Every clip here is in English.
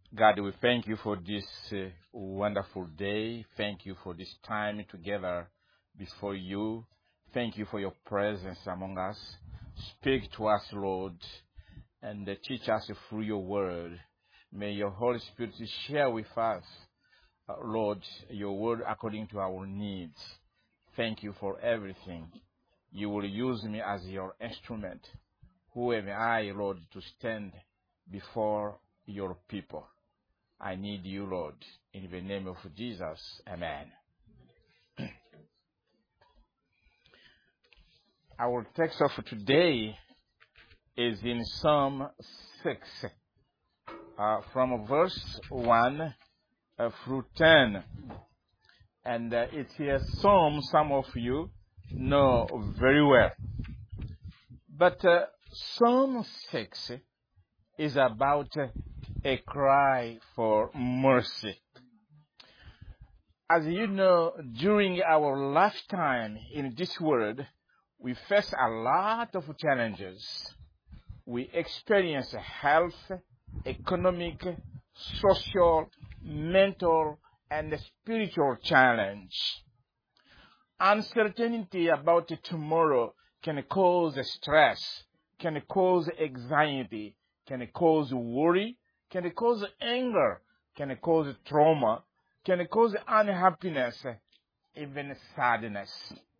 God, we thank you for this wonderful day. Thank you for this time together before you. Thank you for your presence among us. Speak to us, Lord, and teach us through your word. May your Holy Spirit share with us, Lord, your word according to our needs. Thank you for everything. You will use me as your instrument. Who am I, Lord, to stand before your people? I need you, Lord. In the name of Jesus, amen. Our text of today is in Psalm 6, from verse 1 through 10. And it's a psalm some of you know very well. But Psalm 6 is about a cry for mercy. As you know, during our lifetime in this world, we face a lot of challenges. We experience health, economic, social, mental, and spiritual challenge. Uncertainty about tomorrow can cause stress, can cause anxiety, can cause worry, can cause anger, can cause trauma, can cause unhappiness, even sadness.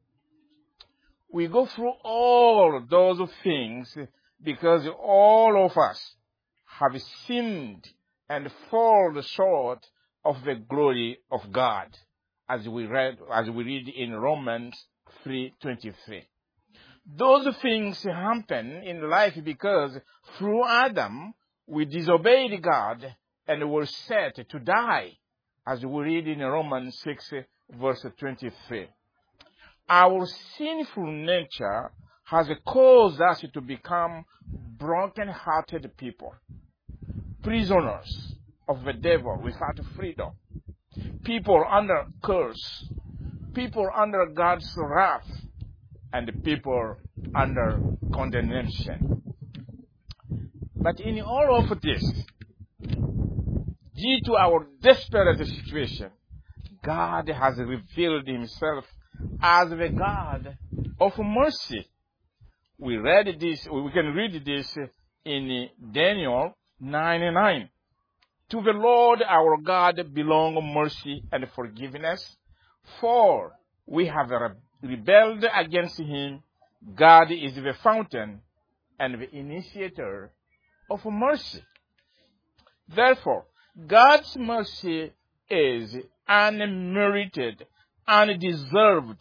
We go through all those things because all of us have sinned and fall short of the glory of God, as we read in Romans 3:23. Those things happen in life because through Adam we disobeyed God and were set to die, as we read in Romans 6, verse 23. Our sinful nature has caused us to become broken-hearted people, prisoners of the devil without freedom, people under curse, people under God's wrath, and people under condemnation. But in all of this, due to our desperate situation, God has revealed himself as the God of mercy. We can read this in Daniel 9:9. To the Lord our God belong mercy and forgiveness, for we have rebelled against him. God is the fountain and the initiator of mercy. Therefore, God's mercy is unmerited, undeserved.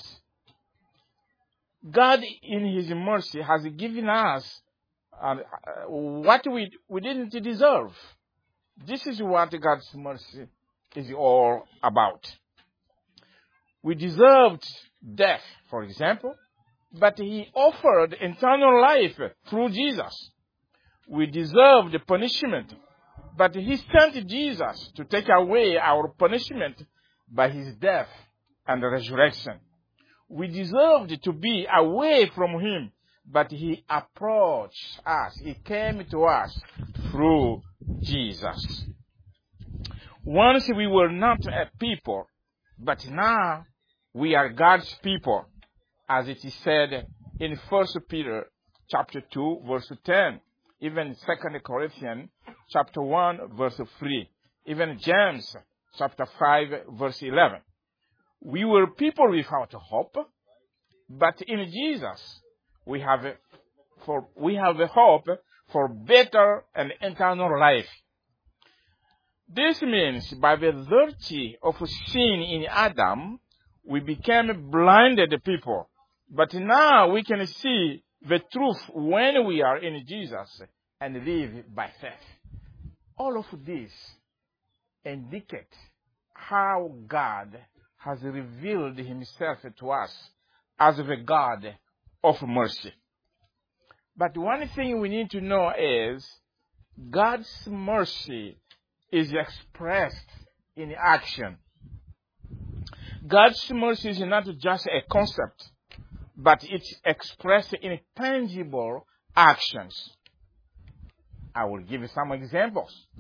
God, in his mercy, has given us what we didn't deserve. This is what God's mercy is all about. We deserved death, for example, but he offered eternal life through Jesus. We deserved punishment, but he sent Jesus to take away our punishment by his death and resurrection. We deserved to be away from him, but he approached us. He came to us through Jesus. Once we were not a people, but now we are God's people, as it is said in 1 Peter chapter 2, verse 10, even 2 Corinthians chapter 1, verse 3, even James chapter 5, verse 11. We were people without hope, but in Jesus we have a hope for better and eternal life. This means by the virtue of sin in Adam, we became blinded people. But now we can see the truth when we are in Jesus and live by faith. All of this indicate how God has revealed himself to us as the God of mercy. But one thing we need to know is God's mercy is expressed in action. God's mercy is not just a concept, but it's expressed in tangible actions. I will give you some examples.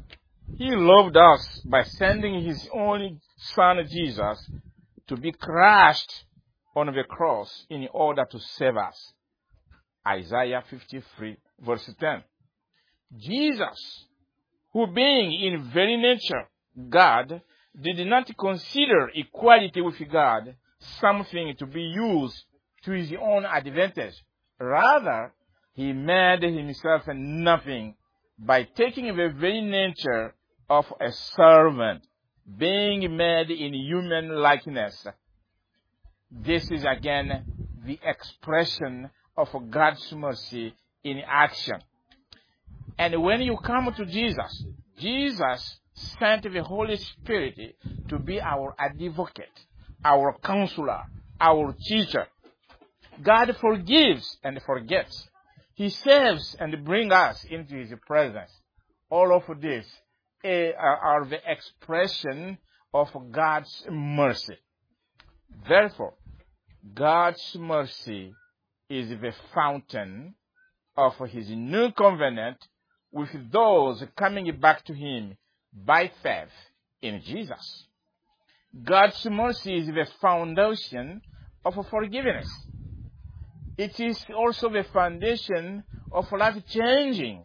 He loved us by sending his only son Jesus to be crushed on the cross in order to save us. Isaiah 53 verse 10. Jesus, who being in very nature God, did not consider equality with God something to be used to his own advantage. Rather, he made himself nothing by taking the very nature of a servant, being made in human likeness. This is again the expression of God's mercy in action. And when you come to Jesus, Jesus sent the Holy Spirit to be our advocate, our counselor, our teacher. God forgives and forgets. He saves and brings us into his presence. All of this are the expression of God's mercy. Therefore, God's mercy is the fountain of his new covenant with those coming back to him by faith in Jesus. God's mercy is the foundation of forgiveness. It is also the foundation of life changing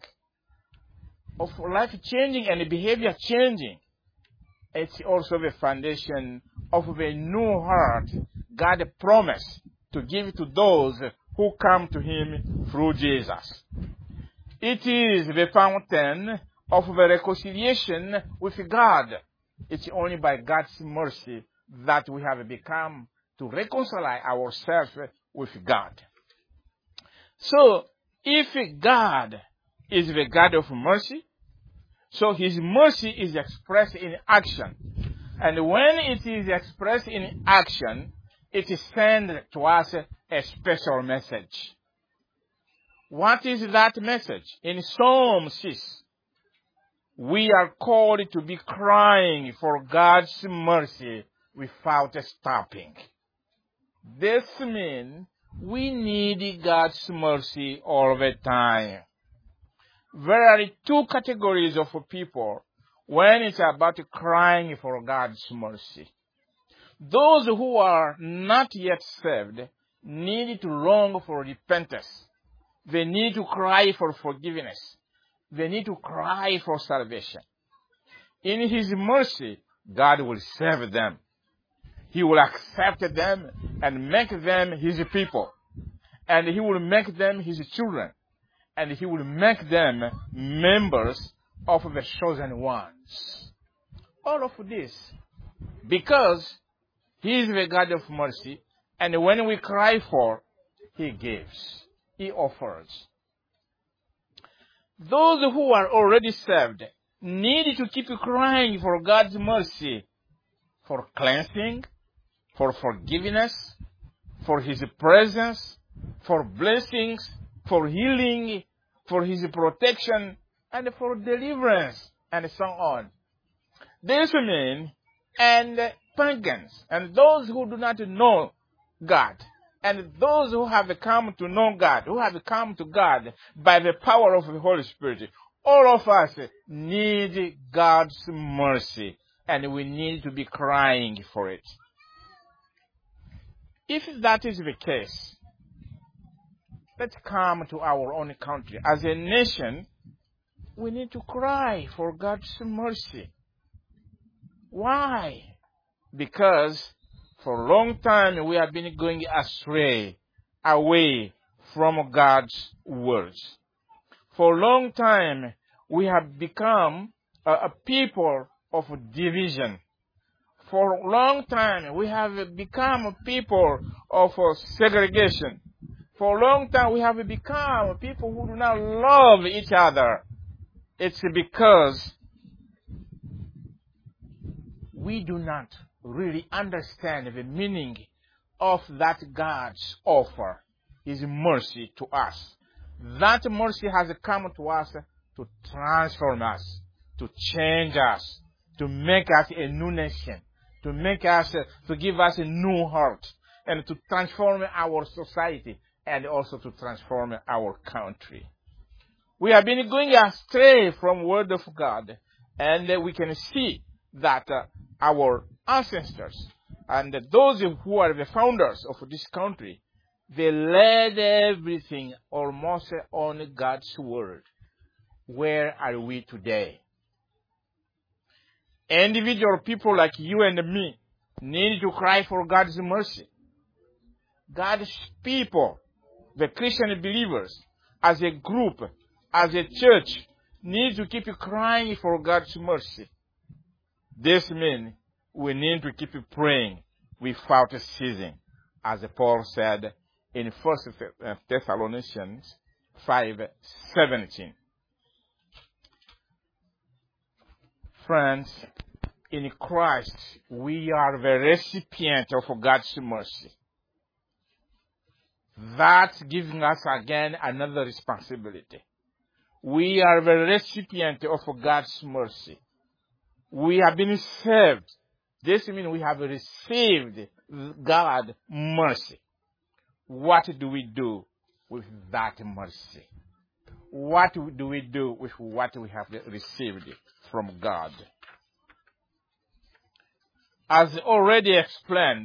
and behavior changing. It's also the foundation of the new heart God promised to give to those who come to him through Jesus. It is the fountain of the reconciliation with God. It's only by God's mercy that we have become to reconcile ourselves with God. So, if God is the God of mercy, so his mercy is expressed in action. And when it is expressed in action, it is sent to us a special message. What is that message? In Psalm 6, we are called to be crying for God's mercy without stopping. This means we need God's mercy all the time. There are two categories of people when it's about crying for God's mercy. Those who are not yet saved need to long for repentance. They need to cry for forgiveness. They need to cry for salvation. In his mercy, God will save them. He will accept them and make them his people. And he will make them his children. And he will make them members of the chosen ones. All of this because he is the God of mercy. And when we cry for, he gives. He offers. Those who are already saved need to keep crying for God's mercy, for cleansing, for forgiveness, for his presence, for blessings, for healing, for his protection, and for deliverance, and so on. These men and pagans, and those who do not know God, and those who have come to know God, who have come to God by the power of the Holy Spirit, all of us need God's mercy, and we need to be crying for it. If that is the case, let's come to our own country. As a nation, we need to cry for God's mercy. Why? Because for a long time we have been going astray, away from God's words. For a long time we have become a people of division. For a long time we have become a people of segregation. For a long time we have become people who do not love each other. It's because we do not really understand the meaning of that God's offer, his mercy to us. That mercy has come to us to transform us, to change us, to make us a new nation, to give us a new heart, and to transform our society, and also to transform our country. We have been going astray from the Word of God, And we can see that our ancestors and those who are the founders of this country, they led everything almost on God's word. Where are we today? Individual people like you and me need to cry for God's mercy. God's people, the Christian believers, as a group, as a church, need to keep crying for God's mercy. This means we need to keep praying without ceasing, as Paul said in 1 Thessalonians 5:17. Friends, in Christ, we are the recipient of God's mercy. That's giving us again another responsibility. We are the recipient of God's mercy. We have been saved. This means we have received God's mercy. What do we do with that mercy? What do we do with what we have received from God? As already explained,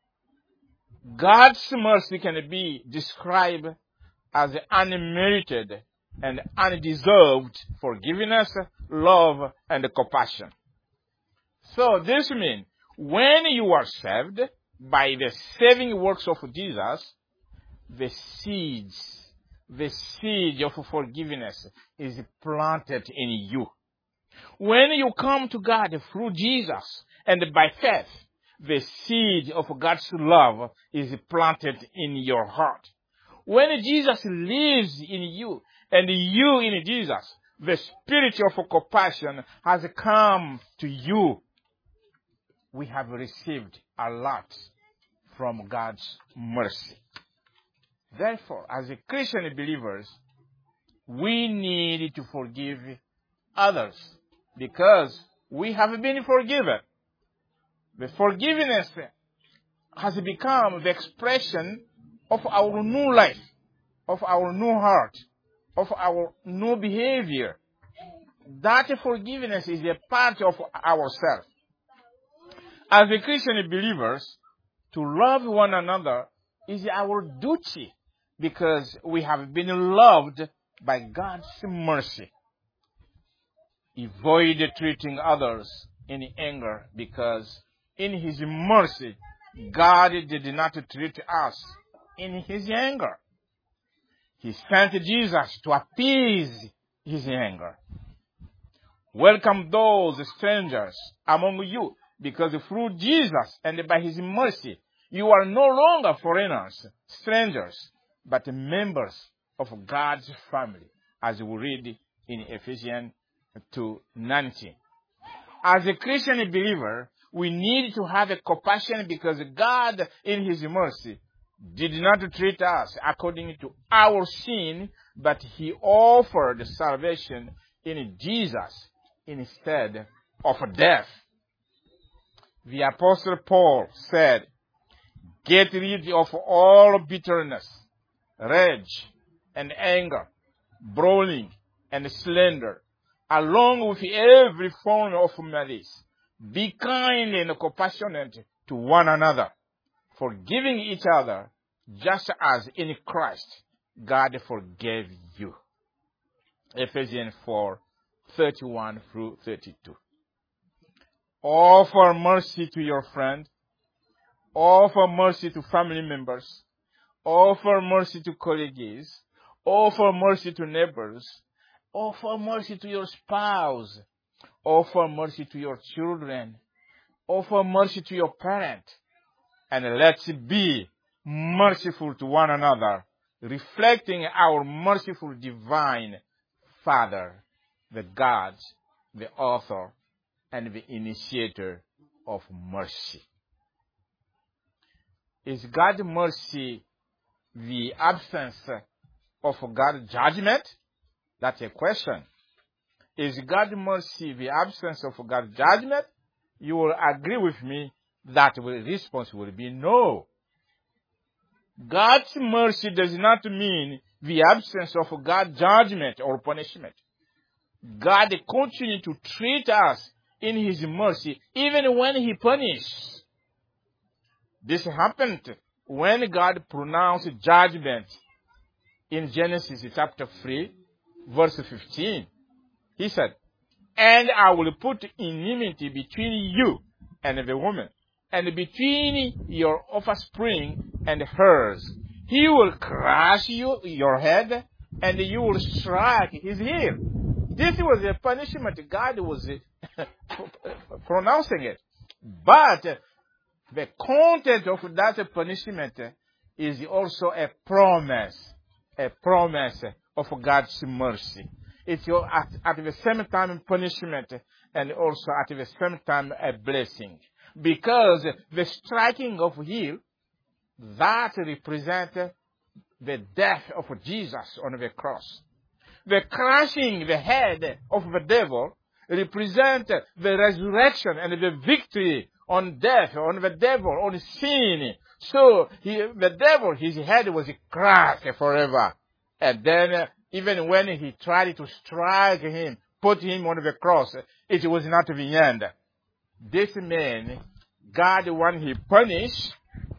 God's mercy can be described as unmerited and undeserved forgiveness, love, and compassion. So this means when you are saved by the saving works of Jesus, the seed of forgiveness is planted in you. When you come to God through Jesus and by faith, the seed of God's love is planted in your heart. When Jesus lives in you and you in Jesus, the spirit of compassion has come to you. We have received a lot from God's mercy. Therefore, as Christian believers, we need to forgive others because we have been forgiven. The forgiveness has become the expression of our new life, of our new heart, of our new behavior. That forgiveness is a part of ourselves. As Christian believers, to love one another is our duty because we have been loved by God's mercy. Avoid treating others in anger because in His mercy, God did not treat us in His anger. He sent Jesus to appease His anger. Welcome those strangers among you because through Jesus and by His mercy, you are no longer foreigners, strangers, but members of God's family, as we read in Ephesians 2:19. As a Christian believer, we need to have a compassion because God, in His mercy, did not treat us according to our sin, but He offered salvation in Jesus instead of death. The Apostle Paul said, "Get rid of all bitterness, rage, and anger, brawling, and slander, along with every form of malice. Be kind and compassionate to one another, forgiving each other, just as in Christ God forgave you." Ephesians 4:31-32. Offer mercy to your friend. Offer mercy to family members. Offer mercy to colleagues. Offer mercy to neighbors. Offer mercy to your spouse. Offer mercy to your children. Offer mercy to your parent. And let's be merciful to one another, reflecting our merciful divine Father, the God, the author, and the initiator of mercy. Is God's mercy the absence of God's judgment? That's a question. Is God's mercy the absence of God's judgment? You will agree with me that the response will be no. God's mercy does not mean the absence of God's judgment or punishment. God continues to treat us in His mercy, even when He punishes. This happened when God pronounced judgment in Genesis chapter 3, verse 15. He said, "And I will put enmity between you and the woman, and between your offspring and hers. He will crush your head, and you will strike his heel." This was a punishment. God was pronouncing it. But the content of that punishment is also a promise of God's mercy. It's at the same time punishment and also at the same time a blessing. Because the striking of heel, that represents the death of Jesus on the cross. The crushing the head of the devil represents the resurrection and the victory on death, on the devil, on sin. So the devil, his head was crushed forever. And then even when he tried to strike him, put him on the cross, it was not the end. This man, God, when He punished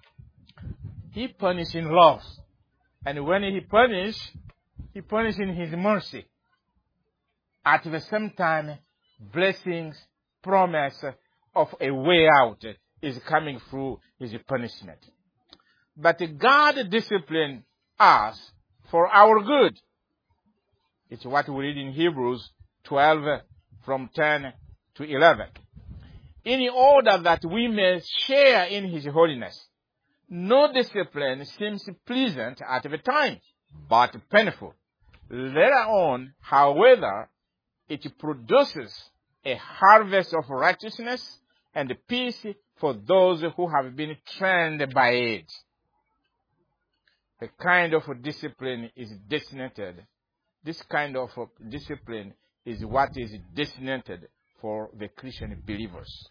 in love. And when He punished in His mercy. At the same time, blessings, promise of a way out is coming through His punishment. But God disciplined us for our good. It's what we read in Hebrews 12 from 10 to 11. In order that we may share in His holiness. No discipline seems pleasant at the time, but painful. Later on, however, it produces a harvest of righteousness and peace for those who have been trained by it. The kind of discipline is designated. This kind of discipline is what is designated for the Christian believers.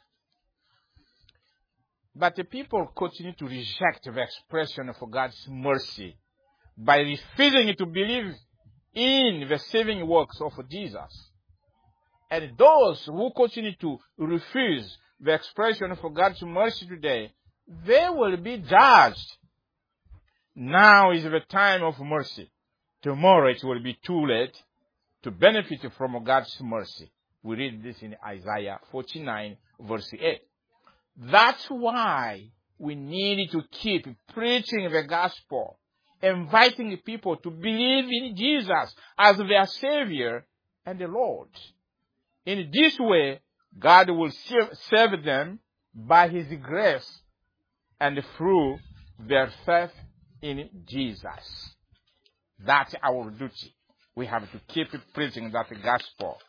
But the people continue to reject the expression of God's mercy by refusing to believe in the saving works of Jesus. And those who continue to refuse the expression of God's mercy today, they will be judged. Now is the time of mercy. Tomorrow it will be too late to benefit from God's mercy. We read this in Isaiah 49, verse 8. That's why we need to keep preaching the gospel, inviting people to believe in Jesus as their Savior and the Lord. In this way, God will save them by His grace and through their faith in Jesus. That's our duty. We have to keep preaching that gospel.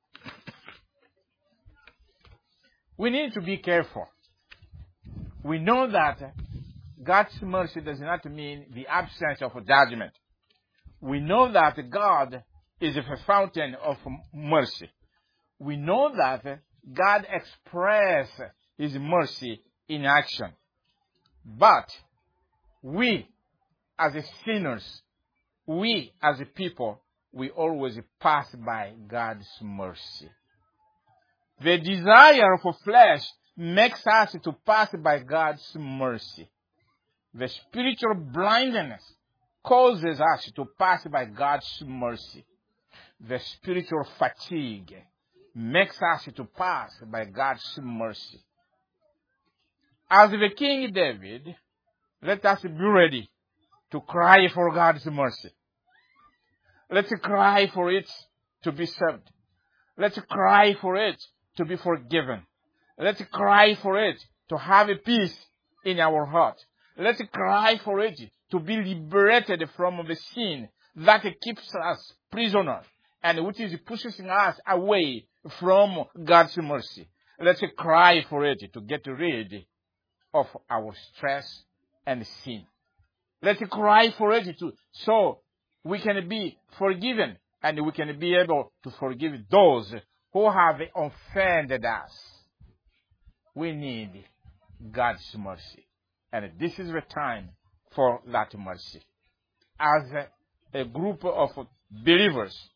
We need to be careful. We know that God's mercy does not mean the absence of judgment. We know that God is the fountain of mercy. We know that God expresses His mercy in action. But we, as sinners, we as a people, we always pass by God's mercy. The desire for flesh makes us to pass by God's mercy. The spiritual blindness causes us to pass by God's mercy. The spiritual fatigue makes us to pass by God's mercy. As the King David, let us be ready to cry for God's mercy. Let's cry for it to be saved. Let's cry for it to be forgiven. Let's cry for it to have a peace in our heart. Let's cry for it to be liberated from the sin that keeps us prisoners and which is pushing us away from God's mercy. Let's cry for it to get rid of our stress and sin. Let's cry for it so we can be forgiven and we can be able to forgive those who have offended us. We need God's mercy. And this is the time for that mercy. As a group of believers,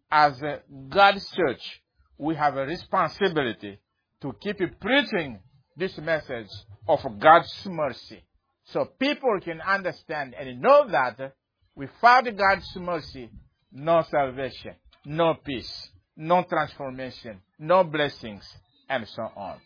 as God's church, we have a responsibility to keep preaching this message of God's mercy, so people can understand and know that without God's mercy, no salvation, no peace, no transformation, no blessings, and so on.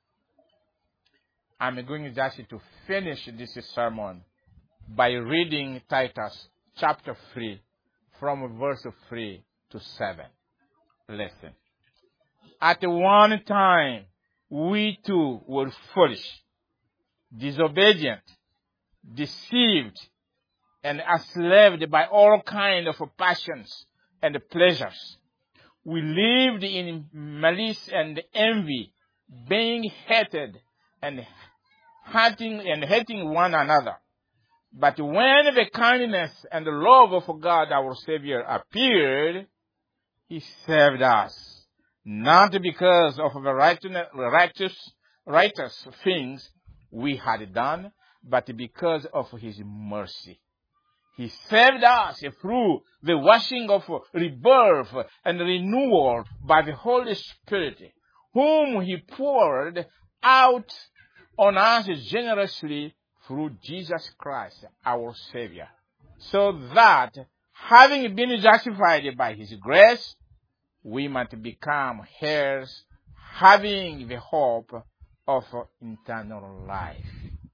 I'm going just to finish this sermon by reading Titus chapter 3 from verse 3 to 7. Listen. At one time, we too were foolish, disobedient, deceived, and enslaved by all kinds of passions and pleasures. We lived in malice and envy, being hated and hating one another. But when the kindness and the love of God our Savior appeared, He saved us, not because of the righteous things we had done, but because of His mercy. He saved us through the washing of rebirth and renewal by the Holy Spirit, whom He poured out on us generously through Jesus Christ, our Savior, so that, having been justified by His grace, we might become heirs, having the hope of eternal life.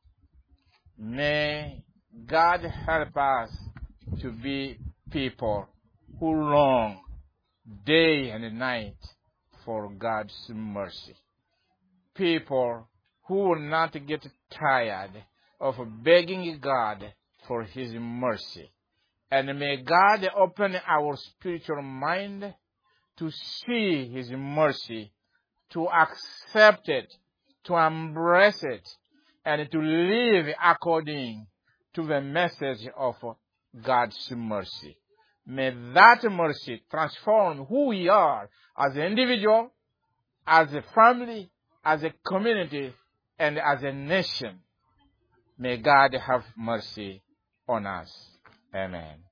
May God help us to be people who long day and night for God's mercy. People who will not get tired of begging God for His mercy. And may God open our spiritual mind to see His mercy, to accept it, to embrace it, and to live according to the message of God's mercy. May that mercy transform who we are as an individual, as a family, as a community, and as a nation. May God have mercy on us. Amen.